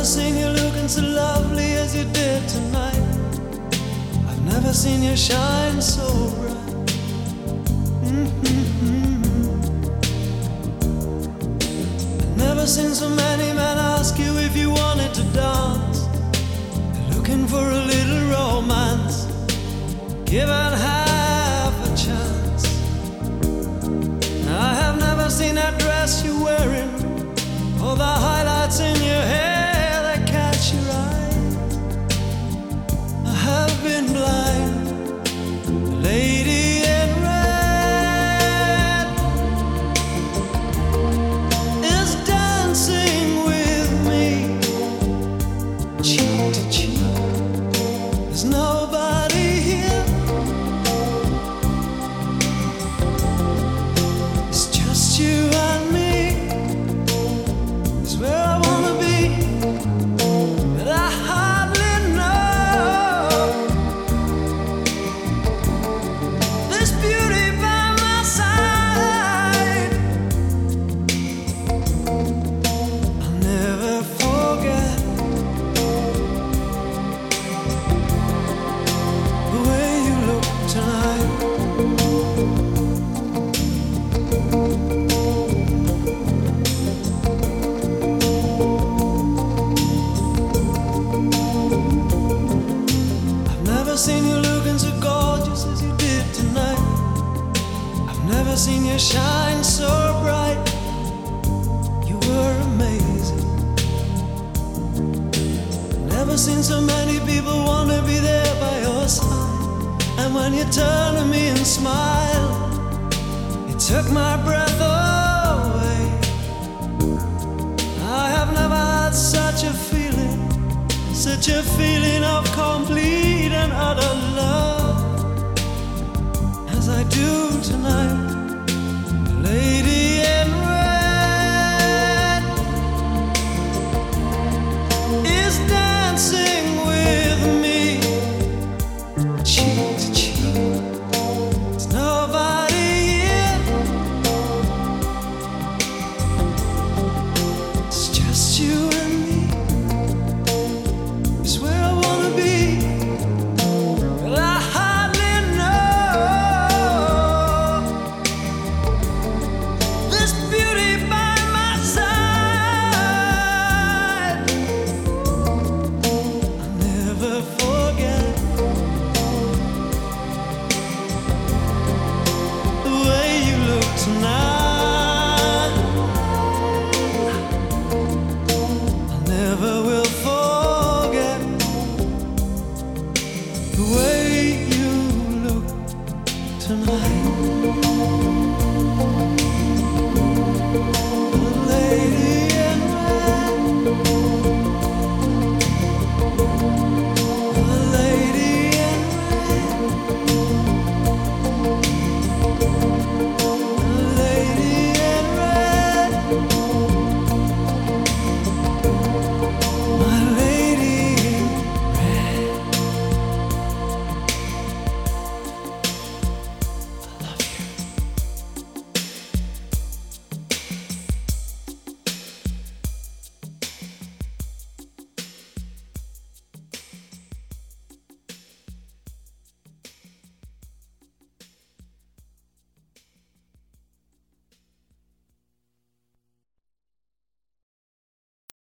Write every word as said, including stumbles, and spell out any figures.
never seen you looking so lovely as you did tonight. I've never seen you shine so bright. Mm-hmm. I've never seen so many men ask you if you wanted to dance. They're looking for a little romance, given half a chance. I have never seen that dress you're wearing, or the highlights in your hair that catch your eye. I have been blind. The lady in red is dancing with me, cheek to cheek. There's nobody here. It's just you and me. It's where I wanna be, but I hardly know. This beauty by my side, I'll never forget the way you look tonight. I've never seen you looking so gorgeous as you did tonight. I've never seen you shine so bright. You were amazing. Never seen so many people want to be there by your side. And when you turned to me and smiled, it took my breath away. I have never had such a feeling, such a feeling of complete and utter love as I do tonight. The lady in red is dancing with me, cheek to cheek. There's nobody here. It's just you and me. It's where I wanna be, but I hardly know. This beauty by my side, I'll never forget the way you look tonight.